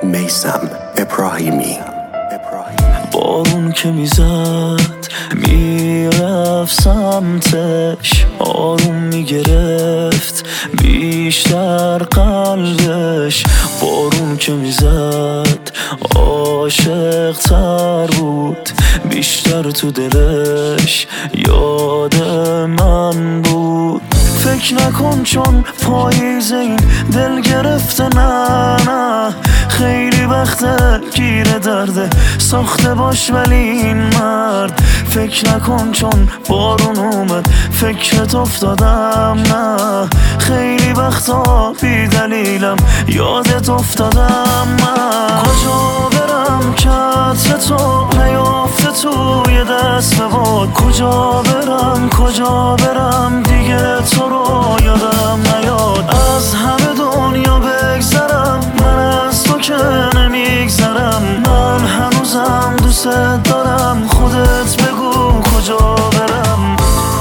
میثم ابراهیمی. بارون که میزد میرفت سمتش، آروم میگرفت بیشتر قلبش. بارون که میزد عاشق تر بود، بیشتر تو دلش یاد من بود. فکر نکن چون پاییز این دل گرفته، نه خیلی وقته گیر درده ساخته باش ولی این مرد. فکر نکن چون بارون اومد فکرت افتادم، نه خیلی وقتا بی دلیلم یادت افتادم. من کجا برم که عطر تو نیافته توی دست باد؟ کجا برم دیگه تو رو یادم نیاد؟ از همه دنیا بگذرم من از تو که نمیگذرم. من هنوزم دوست دارم، خودت بگو کجا برم.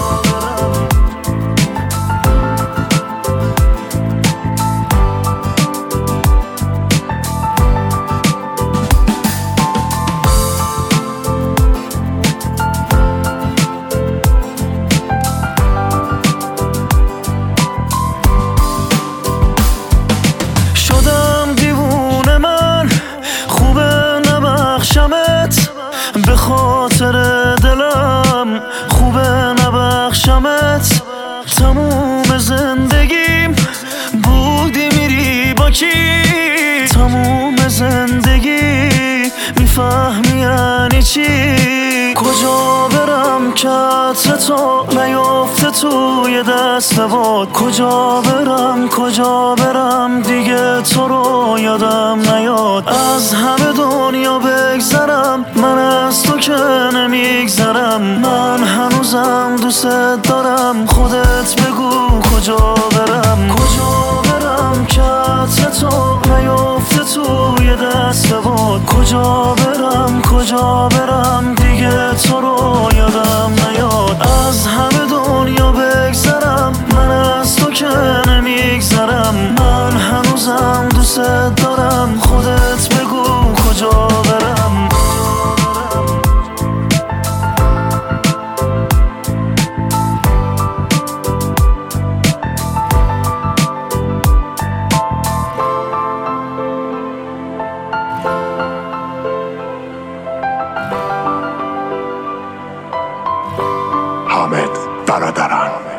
به خاطر دلم خوبه نبخشمت. تموم زندگیم بودی میری با کی؟ تموم زندگی میفهمی یعنی چی؟ کجا برم که عطر تو نیافته توی دست باد؟ کجا برم دیگه تو رو یادم نیاد؟ از همه دنیا بگذرم من از تو که نمیگذرم. من هنوزم دوست دارم، خودت بگو کجا برم. کجا برم که عطر تو نیافته توی دست باد؟ کجا برم دیگه تو رو یادم نیاد؟ از همه دنیا بگذرم من از تو که نمیگذرم. من هنوزم دوست دارم، خودت بگو کجا برم. حامد برادران.